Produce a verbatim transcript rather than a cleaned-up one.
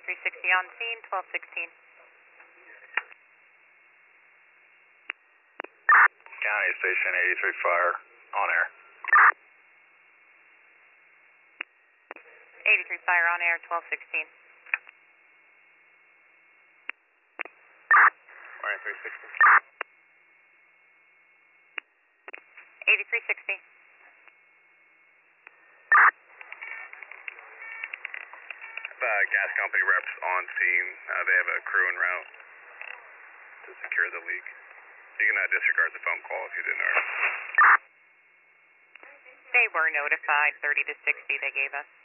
eighty-three sixty on scene, twelve sixteen. County Station eighty-three Fire, on air. eighty-three Fire on air, twelve sixteen. twenty-three sixty. eighty-three sixty. Uh, gas company reps on scene. Uh, they have a crew en route to secure the leak. You can uh, disregard the phone call if you didn't already. They were notified, thirty to sixty they gave us.